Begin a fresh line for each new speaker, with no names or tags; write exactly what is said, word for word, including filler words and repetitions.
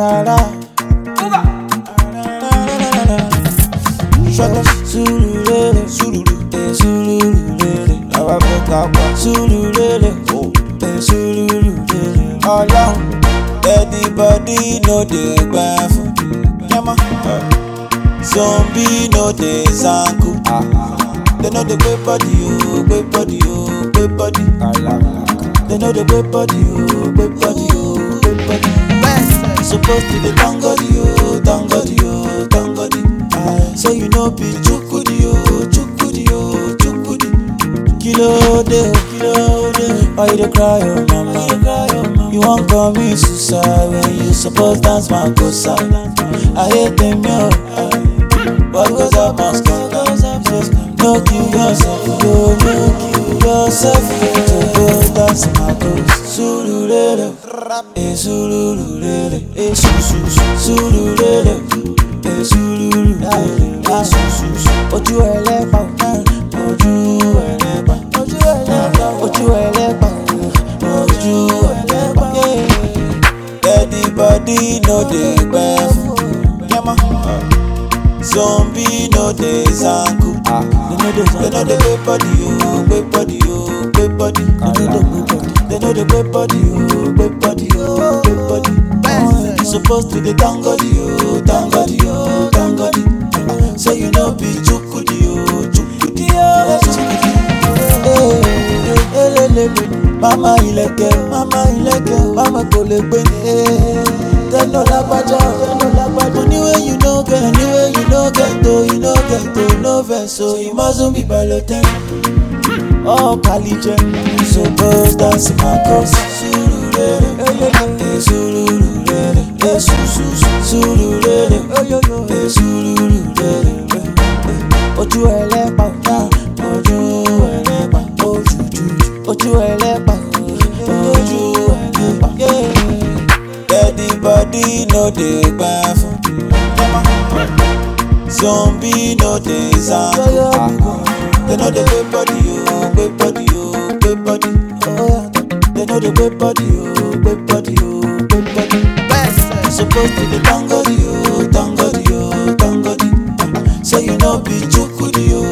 Arara. Shut up, Sululele, Sululu, eh, Sululele. Now I broke out, Sululele, oh, eh, Sululele. Along, everybody know the bath. Yama, zombie know the zanku. They know the great body, oh, great body, oh, great body. They know the great body, oh, great body, oh, great body. Supposed to be tangodi, oh, tangodi, oh, tangodi. So you know be chukudi, oh, chukudi, oh, chukudi. Kilo de, kilo de. Why you dey cry, oh mama? You cry, oh mama. You won't call me suicide when you supposed dance my go side. I hate them, yo. What goes up must come, goes up must come. No kill yourself, no, no kill yourself. To go dance my go. Sululele, eh, sululele, eh, su su su, sululele, eh, sululele, eh, su su su. Ojú ẹlẹ́pà, ojú ẹlẹ́pà, ojú ẹlẹ́pà, ojú ẹlẹ́pà, ojú ẹlẹ́pà. Everybody know the bath. Yama, zombie know the zanku. They know the great body, oh, great body, oh, great body. They know the great body, oh, great body, oh, great body. You supposed to be tangodi, oh, tangodi, oh, tangodi. So you know be chukudi, oh, chukudi, oh, chukudi. Hey, hey, hey, mama ileke, mama ileke, mama kolekwe. They know la baja, they know la baja. Anyway you know get, anyway you know get, oh, you know get, oh, no verse, so you mustn't be baloten. Oh, Kalije, so go dance my cause. Sululele, eh, sululele, eh, su su su, sululele, eh, sululele. Ojú ẹlẹ́pà, ojú ẹlẹ́pà, ojú ju, ojú ẹlẹ́pà, ojú ẹlẹ́pà. Everybody know the bath. Zombie know the zanku. They know the great body, oh, great body, oh, great body. They know the great body, oh, great body, oh, great body. Supposed to be tangodi, oh, tangodi, oh, tangodi. So you know be chukudi, oh.